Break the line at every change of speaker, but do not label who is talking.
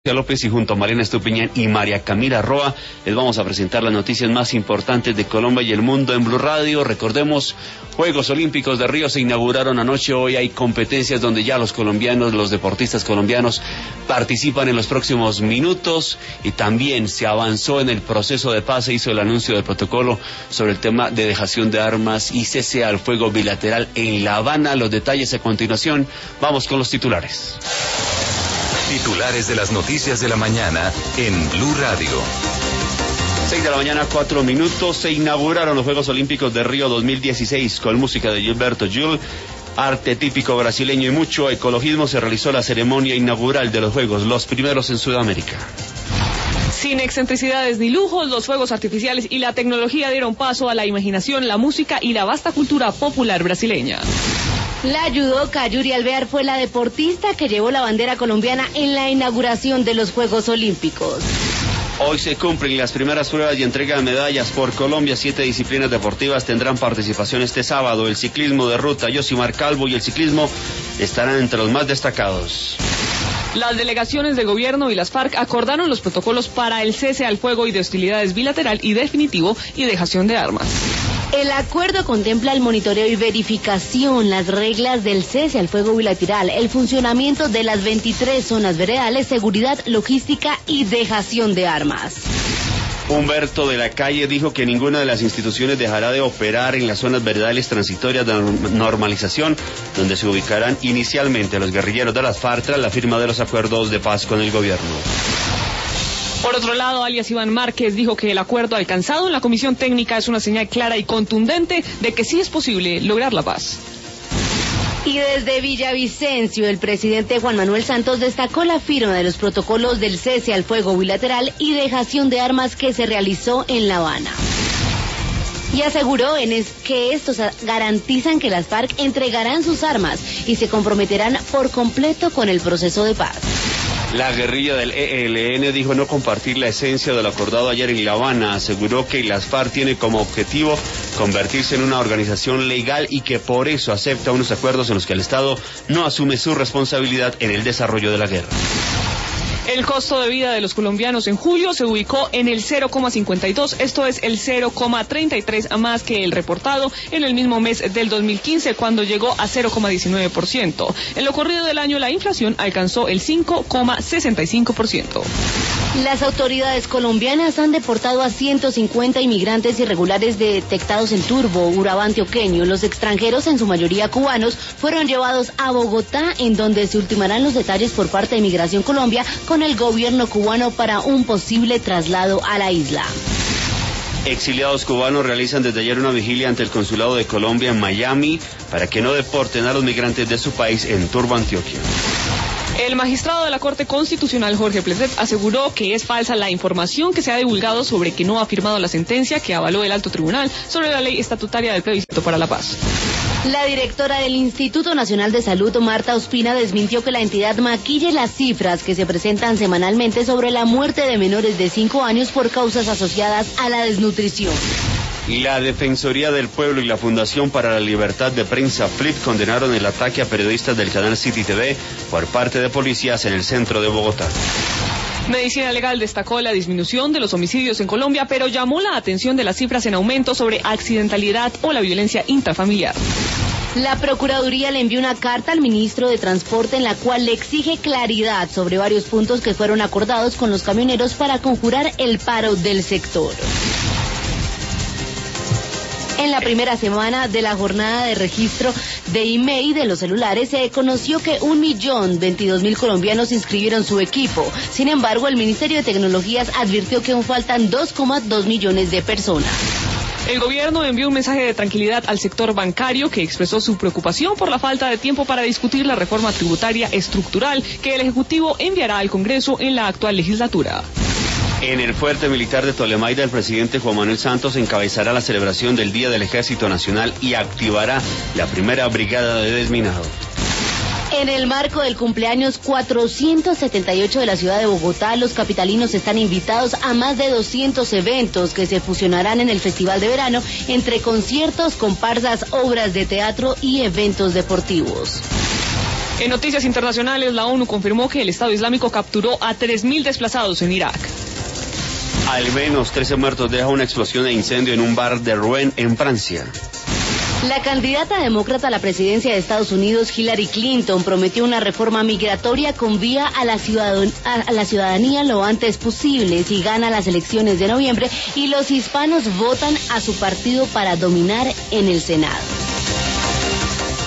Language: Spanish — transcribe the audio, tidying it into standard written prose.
López y junto a Mariana Estupiñán y María Camila Roa les vamos a presentar las noticias más importantes de Colombia y el mundo en Blue Radio. Recordemos, Juegos Olímpicos de Río se inauguraron anoche. Hoy hay competencias donde ya los colombianos, los deportistas colombianos participan en los próximos minutos, y también se avanzó en el proceso de paz. Se hizo el anuncio del protocolo sobre el tema de dejación de armas y cese al fuego bilateral en La Habana. Los detalles a continuación. Vamos con los titulares.
Titulares de las noticias de la mañana en Blue Radio.
6 de la mañana, 4 minutos. Se inauguraron los Juegos Olímpicos de Río 2016 con música de Gilberto Gil, arte típico brasileño y mucho ecologismo. Se realizó la ceremonia inaugural de los Juegos, los primeros en Sudamérica.
Sin excentricidades ni lujos, los fuegos artificiales y la tecnología dieron paso a la imaginación, la música y la vasta cultura popular brasileña.
La judoka Yuri Alvear fue la deportista que llevó la bandera colombiana en la inauguración de los Juegos Olímpicos.
Hoy se cumplen las primeras pruebas y entrega de medallas por Colombia. 7 disciplinas deportivas tendrán participación este sábado. El ciclismo de ruta, Yosimar Calvo y el ciclismo estarán entre los más destacados.
Las delegaciones de gobierno y las FARC acordaron los protocolos para el cese al fuego y de hostilidades bilateral y definitivo y dejación de armas.
El acuerdo contempla el monitoreo y verificación, las reglas del cese al fuego bilateral, el funcionamiento de las 23 zonas veredales, seguridad, logística y dejación de armas.
Humberto de la Calle dijo que ninguna de las instituciones dejará de operar en las zonas veredales transitorias de normalización, donde se ubicarán inicialmente los guerrilleros de las FARC tras la firma de los acuerdos de paz con el gobierno.
Por otro lado, alias Iván Márquez dijo que el acuerdo alcanzado en la comisión técnica es una señal clara y contundente de que sí es posible lograr la paz.
Y desde Villavicencio, el presidente Juan Manuel Santos destacó la firma de los protocolos del cese al fuego bilateral y dejación de armas que se realizó en La Habana. Y aseguró que estos garantizan que las FARC entregarán sus armas y se comprometerán por completo con el proceso de paz.
La guerrilla del ELN dijo no compartir la esencia de lo acordado ayer en La Habana. Aseguró que las FARC tiene como objetivo convertirse en una organización legal y que por eso acepta unos acuerdos en los que el Estado no asume su responsabilidad en el desarrollo de la guerra.
El costo de vida de los colombianos en julio se ubicó en el 0,52, esto es el 0,33 más que el reportado en el mismo mes del 2015, cuando llegó a 0,19%. En lo corrido del año, la inflación alcanzó el 5,65%.
Las autoridades colombianas han deportado a 150 inmigrantes irregulares detectados en Turbo, Urabá antioqueño. Los extranjeros, en su mayoría cubanos, fueron llevados a Bogotá, en donde se ultimarán los detalles por parte de Migración Colombia con el gobierno cubano para un posible traslado a la isla.
Exiliados cubanos realizan desde ayer una vigilia ante el Consulado de Colombia en Miami para que no deporten a los migrantes de su país en Turbo, Antioquia.
El magistrado de la Corte Constitucional, Jorge Pleset, aseguró que es falsa la información que se ha divulgado sobre que no ha firmado la sentencia que avaló el alto tribunal sobre la ley estatutaria del plebiscito para la paz.
La directora del Instituto Nacional de Salud, Marta Ospina, desmintió que la entidad maquille las cifras que se presentan semanalmente sobre la muerte de menores de 5 años por causas asociadas a la desnutrición.
La Defensoría del Pueblo y la Fundación para la Libertad de Prensa, FLIP, condenaron el ataque a periodistas del canal City TV por parte de policías en el centro de Bogotá.
Medicina Legal destacó la disminución de los homicidios en Colombia, pero llamó la atención de las cifras en aumento sobre accidentalidad o la violencia intrafamiliar.
La Procuraduría le envió una carta al ministro de Transporte en la cual le exige claridad sobre varios puntos que fueron acordados con los camioneros para conjurar el paro del sector. En la primera semana de la jornada de registro de IMEI de los celulares se conoció que 1.022.000 colombianos inscribieron su equipo. Sin embargo, el Ministerio de Tecnologías advirtió que aún faltan 2,2 millones de personas.
El gobierno envió un mensaje de tranquilidad al sector bancario, que expresó su preocupación por la falta de tiempo para discutir la reforma tributaria estructural que el Ejecutivo enviará al Congreso en la actual legislatura.
En el fuerte militar de Tolemaida, el presidente Juan Manuel Santos encabezará la celebración del Día del Ejército Nacional y activará la primera brigada de desminado.
En el marco del cumpleaños 478 de la ciudad de Bogotá, los capitalinos están invitados a más de 200 eventos que se fusionarán en el Festival de Verano entre conciertos, comparsas, obras de teatro y eventos deportivos.
En noticias internacionales, la ONU confirmó que el Estado Islámico capturó a 3.000 desplazados en Irak.
Al menos 13 muertos deja una explosión de incendio en un bar de Rouen, en Francia.
La candidata demócrata a la presidencia de Estados Unidos, Hillary Clinton, prometió una reforma migratoria con vía a la ciudadanía lo antes posible si gana las elecciones de noviembre y los hispanos votan a su partido para dominar en el Senado.